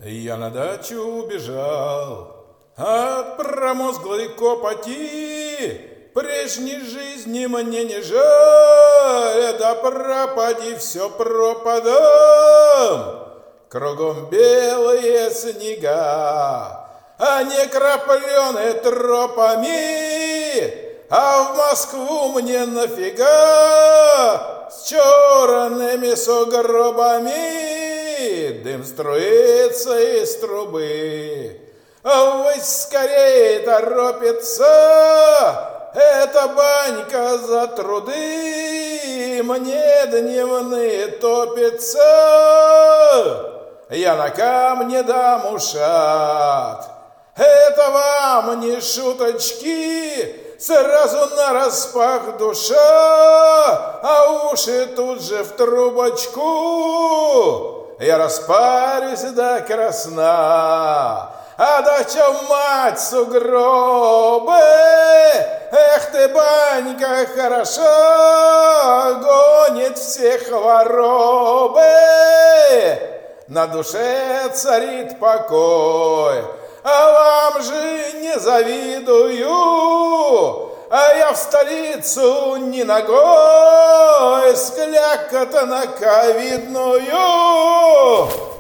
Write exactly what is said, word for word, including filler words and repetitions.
Я на дачу убежал от промозглой копоти. Прежней жизни мне не жаль, да пропади все пропадом. Кругом белые снега, а не крапленые тропами. А в Москву мне нафига с черными сугробами? Дым струится из трубы, авось скорее торопится. Эта банька за труды мне дневные топится. Я на камне дам ушат, это вам не шуточки. Сразу нараспах душа, а уши тут же в трубочку. Я распарюсь до красна, а дача мать сугробы. Эх ты, банька хороша, гонит все хворобы. На душе царит покой, а вам же не завидую. А я в столицу не ногой, склякота на ковидную.